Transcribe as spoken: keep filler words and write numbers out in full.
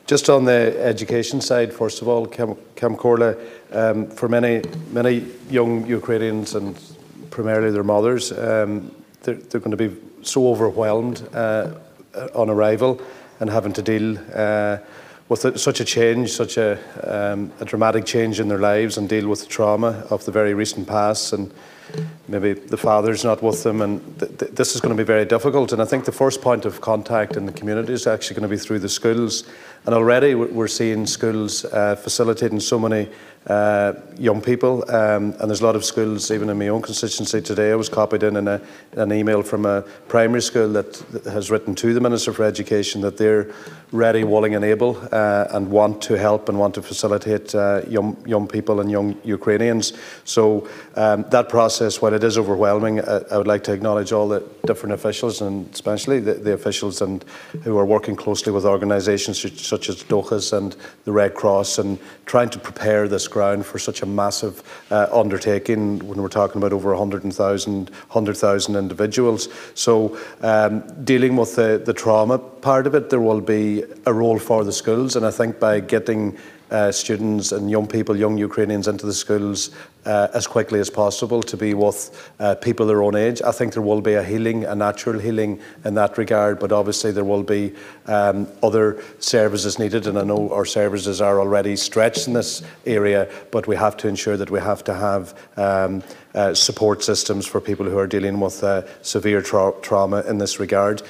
Just on the education side, first of all, Cam, Cam Corla, um, for many many young Ukrainians and primarily their mothers, um, they're, they're going to be so overwhelmed uh, on arrival and having to deal uh, with a, such a change, such a, um, a dramatic change in their lives, and deal with the trauma of the very recent past, and maybe the father's not with them, and th th this is going to be very difficult. And I think the first point of contact in the community is actually going to be through the schools, and already we're seeing schools uh, facilitating so many uh, young people, um, and there's a lot of schools, even in my own constituency today. I was copied in, in a, an email from a primary school that, that has written to the Minister for Education that they're ready, willing and able uh, and want to help and want to facilitate uh, young, young people and young Ukrainians. So um, that process, while it is overwhelming, I, I would like to acknowledge all the different officials, and especially the, the officials and who are working closely with organisations such, such as Dochas and the Red Cross, and trying to prepare this ground for such a massive uh, undertaking when we're talking about over one hundred thousand individuals. So um, dealing with the, the trauma part of it, there will be a role for the schools, and I think by getting Uh, students and young people, young Ukrainians into the schools uh, as quickly as possible to be with uh, people their own age, I think there will be a healing, a natural healing in that regard, but obviously there will be um, other services needed, and I know our services are already stretched in this area, but we have to ensure that we have to have um, uh, support systems for people who are dealing with uh, severe tra trauma in this regard.